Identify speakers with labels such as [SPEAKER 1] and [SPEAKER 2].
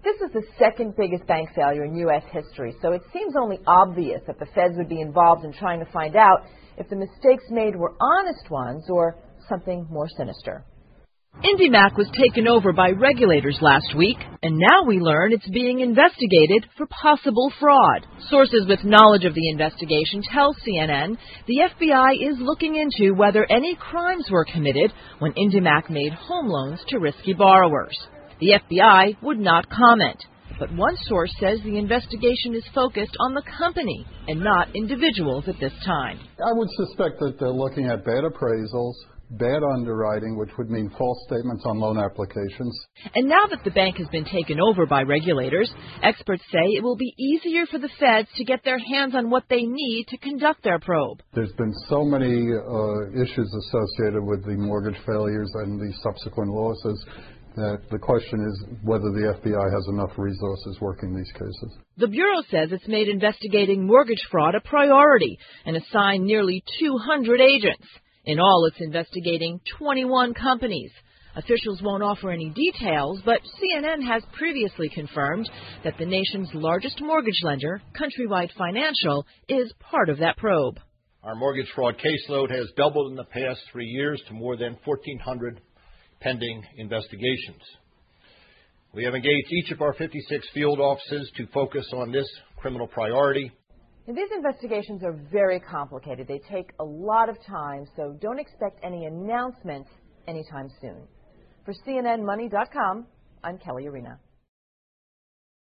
[SPEAKER 1] This is the second biggest bank failure in U.S. history, so it seems only obvious that the feds would be involved in trying to find out if the mistakes made were honest ones or something more sinister.
[SPEAKER 2] IndyMac was taken over by regulators last week, and now we learn it's being investigated for possible fraud. Sources with knowledge of the investigation tell CNN the FBI is looking into whether any crimes were committed when IndyMac made home loans to risky borrowers. The FBI would not comment, but one source says the investigation is focused on the company and not individuals at this time.
[SPEAKER 3] I would suspect that they're looking at bad appraisals, bad underwriting, which would mean false statements on loan applications.
[SPEAKER 2] And now that the bank has been taken over by regulators, experts say it will be easier for the feds to get their hands on what they need to conduct their probe.
[SPEAKER 3] There's been so many issues associated with the mortgage failures and the subsequent losses that the question is whether the FBI has enough resources working these cases.
[SPEAKER 2] The Bureau says it's made investigating mortgage fraud a priority and assigned nearly 200 agents. In all, it's investigating 21 companies. Officials won't offer any details, but CNN has previously confirmed that the nation's largest mortgage lender, Countrywide Financial, is part of that probe.
[SPEAKER 4] Our mortgage fraud caseload has doubled in the past 3 years to more than 1,400 pending investigations. We have engaged each of our 56 field offices to focus on this criminal priority.
[SPEAKER 1] And these investigations are very complicated. They take a lot of time, so don't expect any announcements anytime soon. For CNNMoney.com, I'm Kelly Arena.